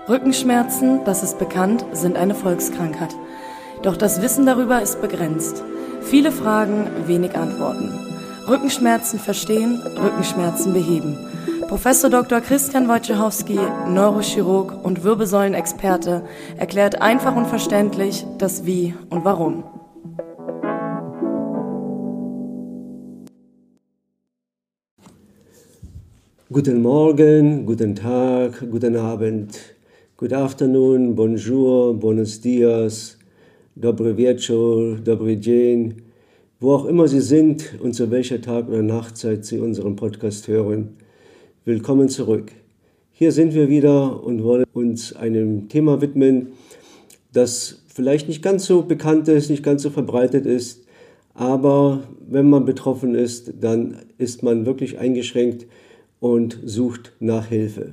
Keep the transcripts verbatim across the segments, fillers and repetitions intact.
Rückenschmerzen, das ist bekannt, sind eine Volkskrankheit. Doch das Wissen darüber ist begrenzt. Viele Fragen, wenig Antworten. Rückenschmerzen verstehen, Rückenschmerzen beheben. Professor Doktor Christian Wojciechowski, Neurochirurg und Wirbelsäulenexperte, erklärt einfach und verständlich das Wie und Warum. Guten Morgen, guten Tag, guten Abend, good afternoon, bonjour, buenos dias, dobry wieczór, dobry dzień, wo auch immer Sie sind und zu welcher Tag- oder Nachtzeit Sie unseren Podcast hören. Willkommen zurück. Hier sind wir wieder und wollen uns einem Thema widmen, das vielleicht nicht ganz so bekannt ist, nicht ganz so verbreitet ist, aber wenn man betroffen ist, dann ist man wirklich eingeschränkt und sucht nach Hilfe.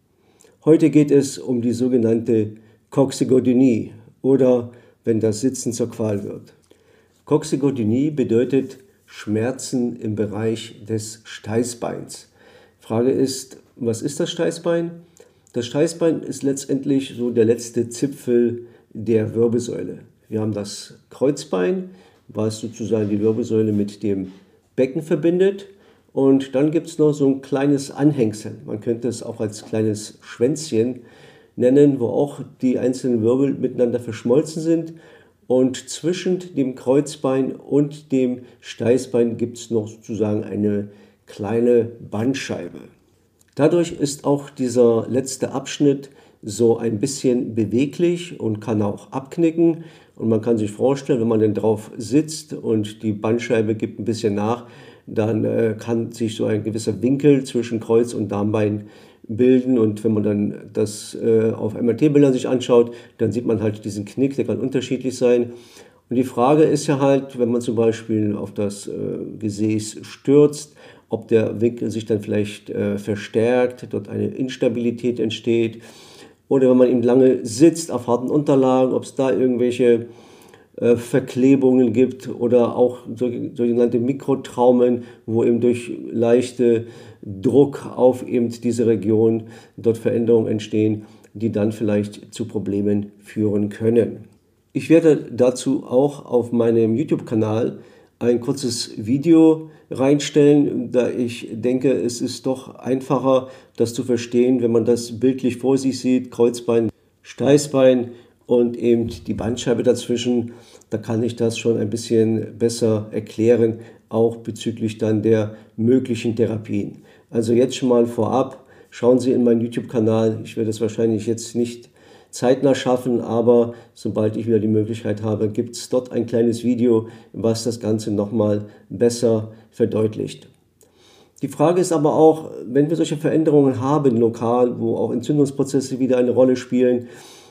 Heute geht es um die sogenannte Coxygodynie oder wenn das Sitzen zur Qual wird. Coxygodynie bedeutet Schmerzen im Bereich des Steißbeins. Frage ist, was ist das Steißbein? Das Steißbein ist letztendlich so der letzte Zipfel der Wirbelsäule. Wir haben das Kreuzbein, was sozusagen die Wirbelsäule mit dem Becken verbindet. Und dann gibt es noch so ein kleines Anhängsel. Man könnte es auch als kleines Schwänzchen nennen, wo auch die einzelnen Wirbel miteinander verschmolzen sind. Und zwischen dem Kreuzbein und dem Steißbein gibt es noch sozusagen eine kleine Bandscheibe. Dadurch ist auch dieser letzte Abschnitt so ein bisschen beweglich und kann auch abknicken. Und man kann sich vorstellen, wenn man dann drauf sitzt und die Bandscheibe gibt ein bisschen nach, dann äh, kann sich so ein gewisser Winkel zwischen Kreuz- und Darmbein bilden. Und wenn man dann das äh, auf M R T-Bildern sich anschaut, dann sieht man halt diesen Knick, der kann unterschiedlich sein. Und die Frage ist ja halt, wenn man zum Beispiel auf das äh, Gesäß stürzt, ob der Winkel sich dann vielleicht äh, verstärkt, dort eine Instabilität entsteht. Oder wenn man eben lange sitzt auf harten Unterlagen, ob es da irgendwelche Verklebungen gibt oder auch sogenannte Mikrotraumen, wo eben durch leichte Druck auf eben diese Region dort Veränderungen entstehen, die dann vielleicht zu Problemen führen können. Ich werde dazu auch auf meinem YouTube-Kanal ein kurzes Video reinstellen, da ich denke, es ist doch einfacher, das zu verstehen, wenn man das bildlich vor sich sieht, Kreuzbein, Steißbein und eben die Bandscheibe dazwischen. Da kann ich das schon ein bisschen besser erklären, auch bezüglich dann der möglichen Therapien. Also jetzt schon mal vorab, schauen Sie in meinen YouTube-Kanal. Ich werde es wahrscheinlich jetzt nicht zeitnah schaffen, aber sobald ich wieder die Möglichkeit habe, gibt es dort ein kleines Video, was das Ganze nochmal besser verdeutlicht. Die Frage ist aber auch, wenn wir solche Veränderungen haben lokal, wo auch Entzündungsprozesse wieder eine Rolle spielen,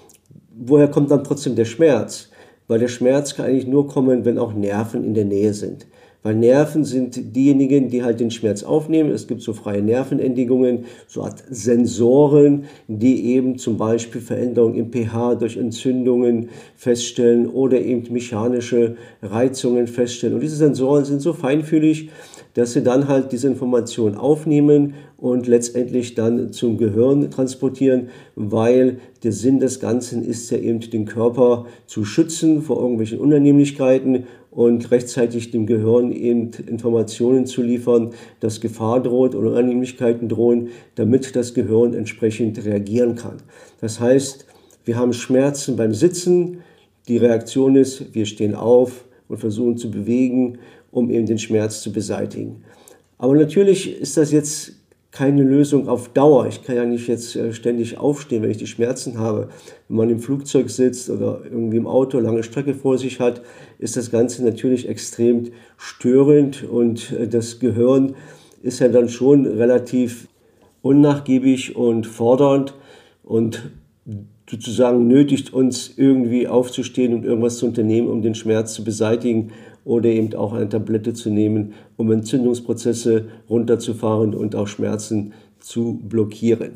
woher kommt dann trotzdem der Schmerz? Weil der Schmerz kann eigentlich nur kommen, wenn auch Nerven in der Nähe sind. Weil Nerven sind diejenigen, die halt den Schmerz aufnehmen. Es gibt so freie Nervenendigungen, so Art Sensoren, die eben zum Beispiel Veränderungen im pH durch Entzündungen feststellen oder eben mechanische Reizungen feststellen. Und diese Sensoren sind so feinfühlig, dass sie dann halt diese Information aufnehmen und letztendlich dann zum Gehirn transportieren, weil der Sinn des Ganzen ist ja eben, den Körper zu schützen vor irgendwelchen Unannehmlichkeiten und rechtzeitig dem Gehirn eben Informationen zu liefern, dass Gefahr droht oder Unannehmlichkeiten drohen, damit das Gehirn entsprechend reagieren kann. Das heißt, wir haben Schmerzen beim Sitzen, die Reaktion ist, wir stehen auf und versuchen zu bewegen, um eben den Schmerz zu beseitigen. Aber natürlich ist das jetzt keine Lösung auf Dauer. Ich kann ja nicht jetzt ständig aufstehen, wenn ich die Schmerzen habe. Wenn man im Flugzeug sitzt oder irgendwie im Auto lange Strecke vor sich hat, ist das Ganze natürlich extrem störend und das Gehirn ist ja dann schon relativ unnachgiebig und fordernd und sozusagen nötigt uns irgendwie aufzustehen und irgendwas zu unternehmen, um den Schmerz zu beseitigen oder eben auch eine Tablette zu nehmen, um Entzündungsprozesse runterzufahren und auch Schmerzen zu blockieren.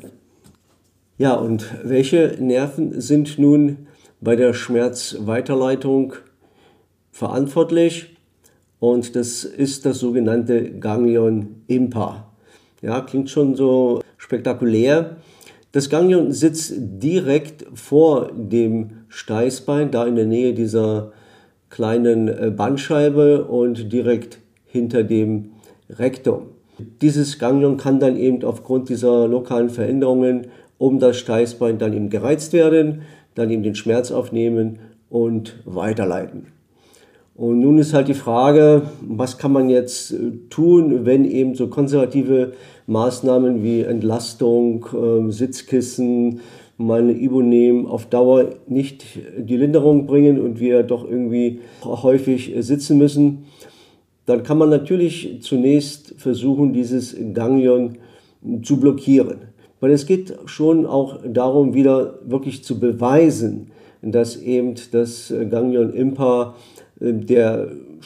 Ja, und welche Nerven sind nun bei der Schmerzweiterleitung verantwortlich? Und das ist das sogenannte Ganglion Impa. Ja, klingt schon so spektakulär. Das Ganglion sitzt direkt vor dem Steißbein, da in der Nähe dieser kleinen Bandscheibe und direkt hinter dem Rektum. Dieses Ganglion kann dann eben aufgrund dieser lokalen Veränderungen um das Steißbein dann eben gereizt werden, dann eben den Schmerz aufnehmen und weiterleiten. Und nun ist halt die Frage, was kann man jetzt tun, wenn eben so konservative Maßnahmen wie Entlastung, äh, Sitzkissen, mal eine Ibunehm auf Dauer nicht die Linderung bringen und wir doch irgendwie häufig sitzen müssen. Dann kann man natürlich zunächst versuchen, dieses Ganglion zu blockieren. Weil es geht schon auch darum, wieder wirklich zu beweisen, dass eben das Ganglion impar der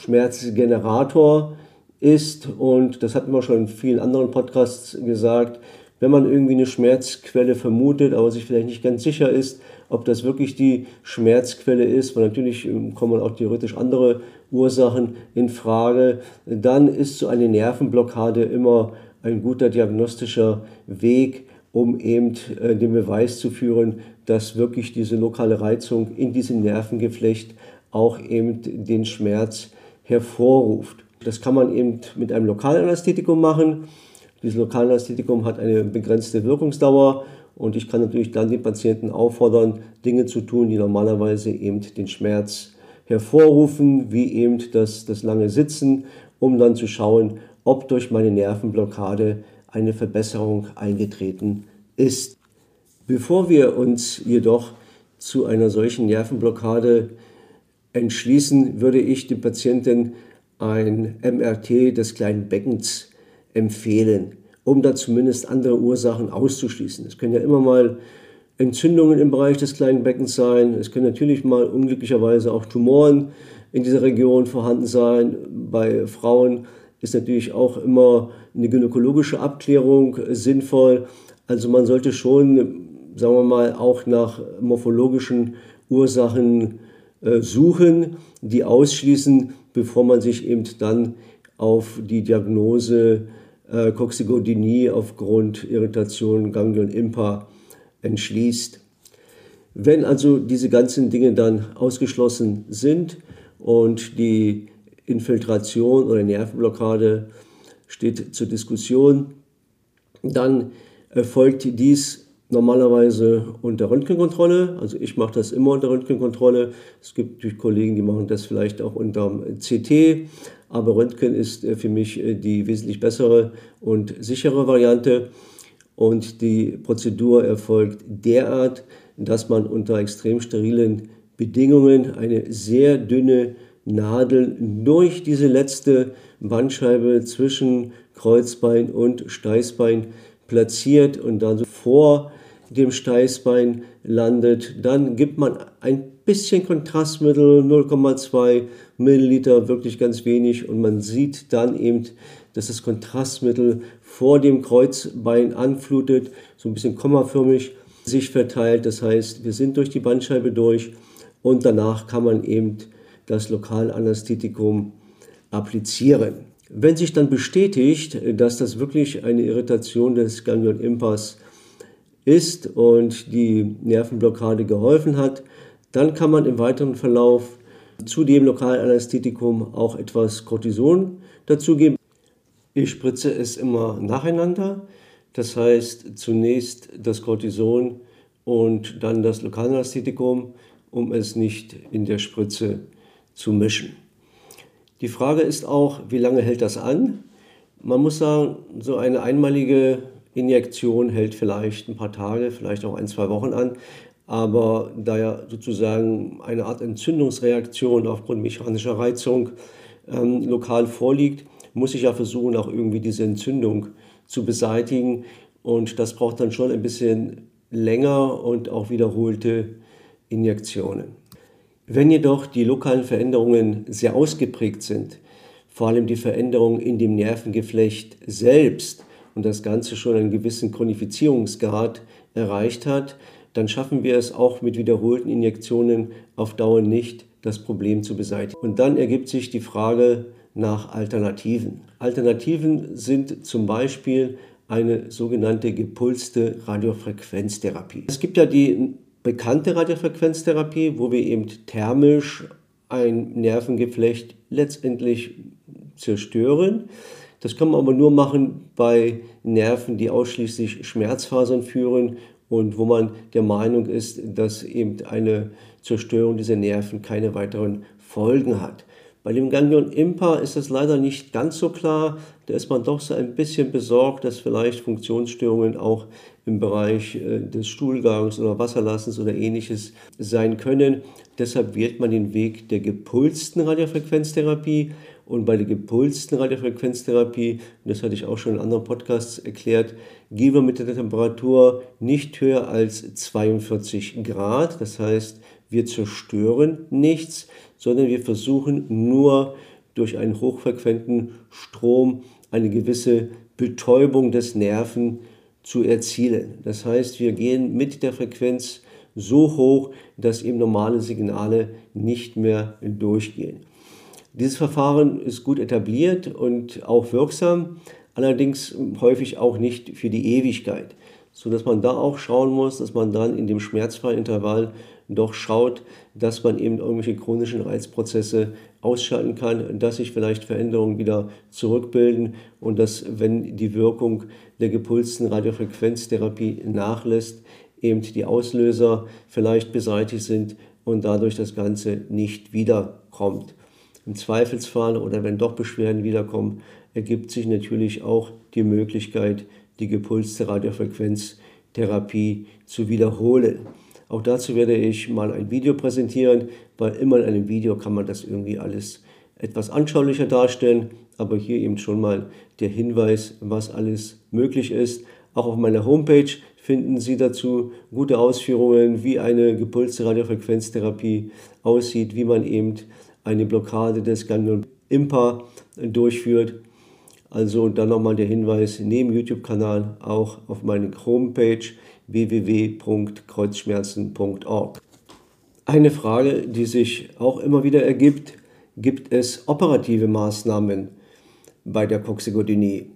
Schmerzgenerator ist. Und das hatten wir schon in vielen anderen Podcasts gesagt. Wenn man irgendwie eine Schmerzquelle vermutet, aber sich vielleicht nicht ganz sicher ist, ob das wirklich die Schmerzquelle ist, weil natürlich kommen auch theoretisch andere Ursachen in Frage, dann ist so eine Nervenblockade immer ein guter diagnostischer Weg, um eben äh, den Beweis zu führen, dass wirklich diese lokale Reizung in diesem Nervengeflecht auch eben den Schmerz hervorruft. Das kann man eben mit einem Lokalanästhetikum machen. Dieses Lokalanästhetikum hat eine begrenzte Wirkungsdauer und ich kann natürlich dann den Patienten auffordern, Dinge zu tun, die normalerweise eben den Schmerz hervorrufen, wie eben das, das lange Sitzen, um dann zu schauen, ob durch meine Nervenblockade eine Verbesserung eingetreten ist. Bevor wir uns jedoch zu einer solchen Nervenblockade entschließen, würde ich dem Patienten ein M R T des kleinen Beckens empfehlen, um da zumindest andere Ursachen auszuschließen. Es können ja immer mal Entzündungen im Bereich des kleinen Beckens sein. Es können natürlich mal unglücklicherweise auch Tumoren in dieser Region vorhanden sein. Bei Frauen ist natürlich auch immer eine gynäkologische Abklärung sinnvoll. Also man sollte schon, sagen wir mal, auch nach morphologischen Ursachen äh, suchen, die ausschließen, bevor man sich eben dann auf die Diagnose äh, Coccygodynie aufgrund Irritation Ganglion impar entschließt. Wenn also diese ganzen Dinge dann ausgeschlossen sind und die Infiltration oder Nervenblockade steht zur Diskussion, dann erfolgt dies normalerweise unter Röntgenkontrolle. Also ich mache das immer unter Röntgenkontrolle. Es gibt natürlich Kollegen, die machen das vielleicht auch unter C T, aber Röntgen ist für mich die wesentlich bessere und sichere Variante. Und die Prozedur erfolgt derart, dass man unter extrem sterilen Bedingungen eine sehr dünne Nadel durch diese letzte Bandscheibe zwischen Kreuzbein und Steißbein platziert und dann so vor dem Steißbein landet. Dann gibt man ein bisschen Kontrastmittel, null Komma zwei Milliliter, wirklich ganz wenig, und man sieht dann eben, dass das Kontrastmittel vor dem Kreuzbein anflutet, so ein bisschen kommaförmig sich verteilt. Das heißt, wir sind durch die Bandscheibe durch und danach kann man eben das Lokalanästhetikum applizieren. Wenn sich dann bestätigt, dass das wirklich eine Irritation des Ganglion impars ist und die Nervenblockade geholfen hat, dann kann man im weiteren Verlauf zu dem Lokalanästhetikum auch etwas Cortison dazugeben. Ich spritze es immer nacheinander, das heißt zunächst das Cortison und dann das Lokalanästhetikum, um es nicht in der Spritze zu mischen. Die Frage ist auch, wie lange hält das an? Man muss sagen, so eine einmalige Injektion hält vielleicht ein paar Tage, vielleicht auch ein, zwei Wochen an. Aber da ja sozusagen eine Art Entzündungsreaktion aufgrund mechanischer Reizung ähm, lokal vorliegt, muss ich ja versuchen, auch irgendwie diese Entzündung zu beseitigen. Und das braucht dann schon ein bisschen länger und auch wiederholte Injektionen. Wenn jedoch die lokalen Veränderungen sehr ausgeprägt sind, vor allem die Veränderung in dem Nervengeflecht selbst und das Ganze schon einen gewissen Chronifizierungsgrad erreicht hat, dann schaffen wir es auch mit wiederholten Injektionen auf Dauer nicht, das Problem zu beseitigen. Und dann ergibt sich die Frage nach Alternativen. Alternativen sind zum Beispiel eine sogenannte gepulste Radiofrequenztherapie. Es gibt ja die bekannte Radiofrequenztherapie, wo wir eben thermisch ein Nervengeflecht letztendlich zerstören. Das kann man aber nur machen bei Nerven, die ausschließlich Schmerzfasern führen und wo man der Meinung ist, dass eben eine Zerstörung dieser Nerven keine weiteren Folgen hat. Bei dem Ganglion impar ist das leider nicht ganz so klar. Da ist man doch so ein bisschen besorgt, dass vielleicht Funktionsstörungen auch im Bereich des Stuhlgangs oder Wasserlassens oder ähnliches sein können. Deshalb wählt man den Weg der gepulsten Radiofrequenztherapie. Und bei der gepulsten Radiofrequenztherapie, das hatte ich auch schon in anderen Podcasts erklärt, gehen wir mit der Temperatur nicht höher als zweiundvierzig Grad. Das heißt, wir zerstören nichts, sondern wir versuchen nur durch einen hochfrequenten Strom eine gewisse Betäubung des Nerven zu erzielen. Das heißt, wir gehen mit der Frequenz so hoch, dass eben normale Signale nicht mehr durchgehen. Dieses Verfahren ist gut etabliert und auch wirksam, allerdings häufig auch nicht für die Ewigkeit, sodass man da auch schauen muss, dass man dann in dem schmerzfreien Intervall doch schaut, dass man eben irgendwelche chronischen Reizprozesse ausschalten kann, dass sich vielleicht Veränderungen wieder zurückbilden und dass, wenn die Wirkung der gepulsten Radiofrequenztherapie nachlässt, eben die Auslöser vielleicht beseitigt sind und dadurch das Ganze nicht wiederkommt. Im Zweifelsfall oder wenn doch Beschwerden wiederkommen, ergibt sich natürlich auch die Möglichkeit, die gepulste Radiofrequenztherapie zu wiederholen. Auch dazu werde ich mal ein Video präsentieren, weil immer in einem Video kann man das irgendwie alles etwas anschaulicher darstellen, aber hier eben schon mal der Hinweis, was alles möglich ist. Auch auf meiner Homepage finden Sie dazu gute Ausführungen, wie eine gepulste Radiofrequenztherapie aussieht, wie man eben eine Blockade des Ganglion impar durchführt. Also dann nochmal der Hinweis, neben YouTube-Kanal auch auf meine Homepage w w w punkt kreuzschmerzen punkt org. Eine Frage, die sich auch immer wieder ergibt: Gibt es operative Maßnahmen bei der Coxsackie?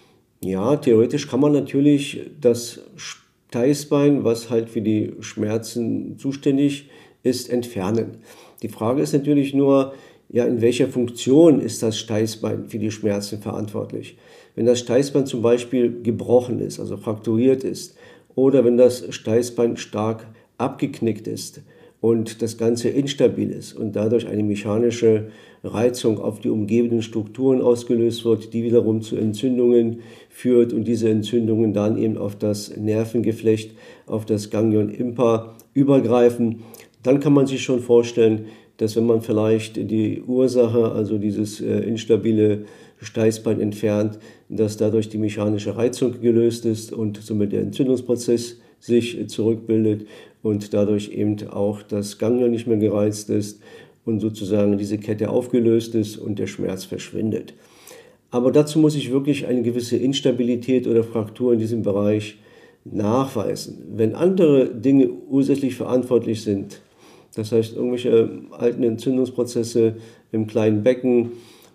Ja, theoretisch kann man natürlich das Steißbein, was halt für die Schmerzen zuständig ist, entfernen. Die Frage ist natürlich nur, ja, in welcher Funktion ist das Steißbein für die Schmerzen verantwortlich? Wenn das Steißbein zum Beispiel gebrochen ist, also frakturiert ist, oder wenn das Steißbein stark abgeknickt ist und das Ganze instabil ist und dadurch eine mechanische Reizung auf die umgebenden Strukturen ausgelöst wird, die wiederum zu Entzündungen führt und diese Entzündungen dann eben auf das Nervengeflecht, auf das Ganglion impar übergreifen, dann kann man sich schon vorstellen, dass wenn man vielleicht die Ursache, also dieses äh, instabile Steißbein entfernt, dass dadurch die mechanische Reizung gelöst ist und somit der Entzündungsprozess sich äh, zurückbildet und dadurch eben auch das Ganglion nicht mehr gereizt ist und sozusagen diese Kette aufgelöst ist und der Schmerz verschwindet. Aber dazu muss ich wirklich eine gewisse Instabilität oder Fraktur in diesem Bereich nachweisen. Wenn andere Dinge ursächlich verantwortlich sind, das heißt, irgendwelche alten Entzündungsprozesse im kleinen Becken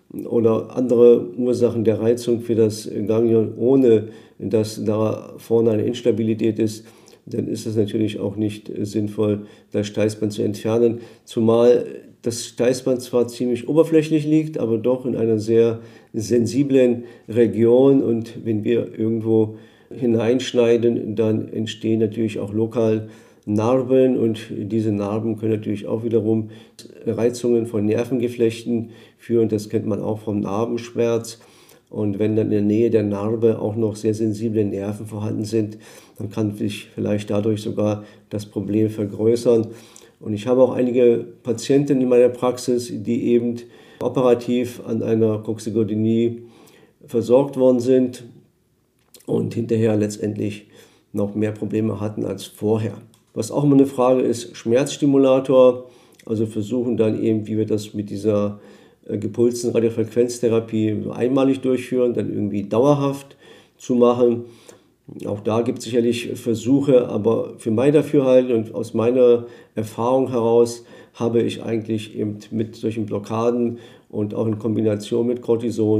oder andere Ursachen der Reizung für das Ganglion, ohne dass da vorne eine Instabilität ist, dann ist es natürlich auch nicht sinnvoll, das Steißbein zu entfernen. Zumal das Steißbein zwar ziemlich oberflächlich liegt, aber doch in einer sehr sensiblen Region. Und wenn wir irgendwo hineinschneiden, dann entstehen natürlich auch lokal Narben und diese Narben können natürlich auch wiederum Reizungen von Nervengeflechten führen. Das kennt man auch vom Narbenschmerz. Und wenn dann in der Nähe der Narbe auch noch sehr sensible Nerven vorhanden sind, dann kann sich vielleicht dadurch sogar das Problem vergrößern. Und ich habe auch einige Patienten in meiner Praxis, die eben operativ an einer Coxsackie versorgt worden sind und hinterher letztendlich noch mehr Probleme hatten als vorher. Was auch immer eine Frage ist, Schmerzstimulator, also versuchen dann eben, wie wir das mit dieser äh, gepulsten Radiofrequenztherapie einmalig durchführen, dann irgendwie dauerhaft zu machen. Auch da gibt es sicherlich Versuche, aber für mein Dafürhalten und aus meiner Erfahrung heraus habe ich eigentlich eben mit solchen Blockaden und auch in Kombination mit Cortison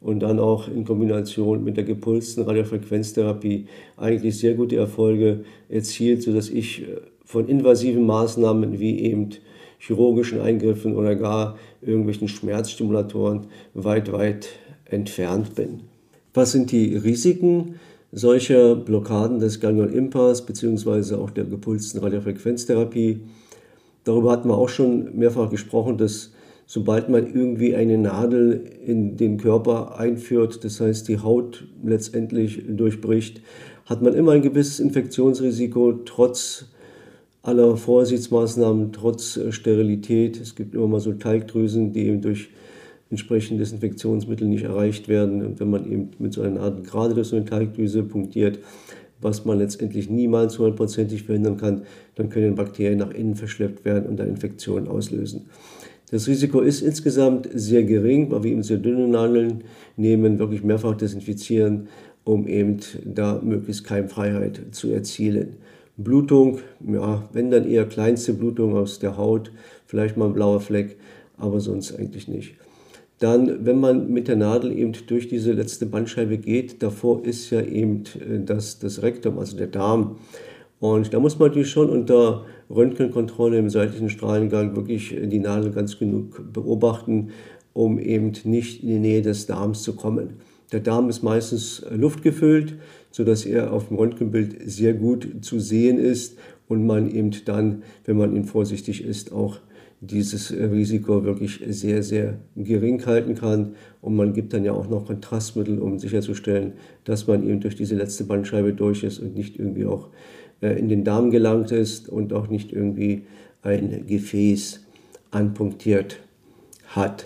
und dann auch in Kombination mit der gepulsten Radiofrequenztherapie eigentlich sehr gute Erfolge erzielt, sodass ich von invasiven Maßnahmen wie eben chirurgischen Eingriffen oder gar irgendwelchen Schmerzstimulatoren weit, weit entfernt bin. Was sind die Risiken solcher Blockaden des Ganglion-Impas bzw. auch der gepulsten Radiofrequenztherapie? Darüber hatten wir auch schon mehrfach gesprochen, dass sobald man irgendwie eine Nadel in den Körper einführt, das heißt die Haut letztendlich durchbricht, hat man immer ein gewisses Infektionsrisiko, trotz aller Vorsichtsmaßnahmen, trotz Sterilität. Es gibt immer mal so Talgdrüsen, die eben durch entsprechende Desinfektionsmittel nicht erreicht werden. Und wenn man eben mit so einer Nadel gerade durch so eine Talgdrüse punktiert, was man letztendlich niemals hundertprozentig verhindern kann, dann können Bakterien nach innen verschleppt werden und dann Infektionen auslösen. Das Risiko ist insgesamt sehr gering, weil wir eben sehr dünne Nadeln nehmen, wirklich mehrfach desinfizieren, um eben da möglichst Keimfreiheit zu erzielen. Blutung, ja, wenn dann eher kleinste Blutung aus der Haut, vielleicht mal ein blauer Fleck, aber sonst eigentlich nicht. Dann, wenn man mit der Nadel eben durch diese letzte Bandscheibe geht, davor ist ja eben das, das Rektum, also der Darm. Und da muss man natürlich schon unter Röntgenkontrolle im seitlichen Strahlengang wirklich die Nadel ganz genug beobachten, um eben nicht in die Nähe des Darms zu kommen. Der Darm ist meistens luftgefüllt, sodass er auf dem Röntgenbild sehr gut zu sehen ist und man eben dann, wenn man ihn vorsichtig ist, auch dieses Risiko wirklich sehr, sehr gering halten kann. Und man gibt dann ja auch noch Kontrastmittel, um sicherzustellen, dass man eben durch diese letzte Bandscheibe durch ist und nicht irgendwie auch in den Darm gelangt ist und auch nicht irgendwie ein Gefäß anpunktiert hat.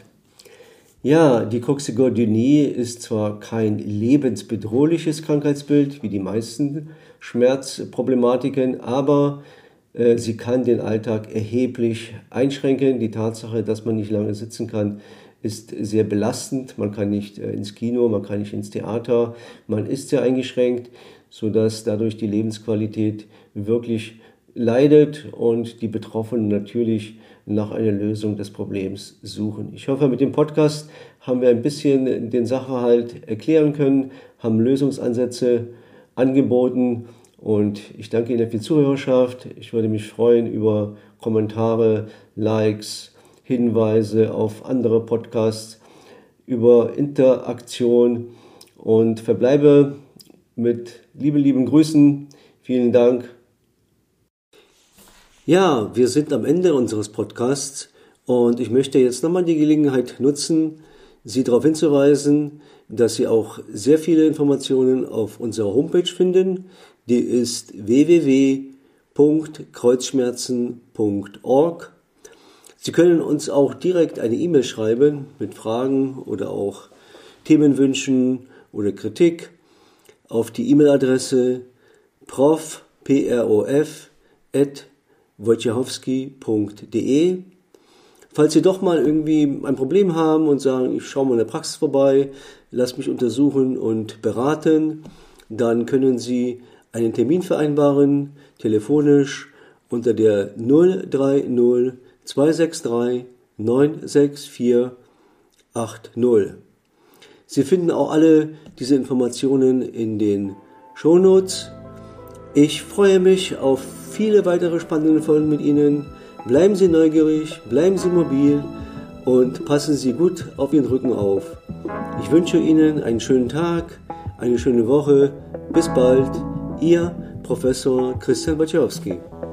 Ja, die Coccygordynie ist zwar kein lebensbedrohliches Krankheitsbild, wie die meisten Schmerzproblematiken, aber äh, sie kann den Alltag erheblich einschränken. Die Tatsache, dass man nicht lange sitzen kann, ist sehr belastend. Man kann nicht äh, ins Kino, man kann nicht ins Theater, man ist sehr eingeschränkt, sodass dadurch die Lebensqualität wirklich leidet und die Betroffenen natürlich nach einer Lösung des Problems suchen. Ich hoffe, mit dem Podcast haben wir ein bisschen den Sachverhalt erklären können, haben Lösungsansätze angeboten und ich danke Ihnen für die Zuhörerschaft. Ich würde mich freuen über Kommentare, Likes, Hinweise auf andere Podcasts, über Interaktion und verbleibe mit lieben, lieben Grüßen. Vielen Dank. Ja, wir sind am Ende unseres Podcasts und ich möchte jetzt nochmal die Gelegenheit nutzen, Sie darauf hinzuweisen, dass Sie auch sehr viele Informationen auf unserer Homepage finden. Die ist w w w punkt kreuzschmerzen punkt org. Sie können uns auch direkt eine E-Mail schreiben mit Fragen oder auch Themenwünschen oder Kritik auf die E-Mail-Adresse prof, P R O F, at wojciechowski punkt de. Falls Sie doch mal irgendwie ein Problem haben und sagen, ich schaue mal in der Praxis vorbei, lass mich untersuchen und beraten, dann können Sie einen Termin vereinbaren, telefonisch unter der null drei null zwei sechs drei neun sechs vier acht null. Sie finden auch alle diese Informationen in den Shownotes. Ich freue mich auf viele weitere spannende Folgen mit Ihnen. Bleiben Sie neugierig, bleiben Sie mobil und passen Sie gut auf Ihren Rücken auf. Ich wünsche Ihnen einen schönen Tag, eine schöne Woche. Bis bald, Ihr Professor Christian Wojciechowski.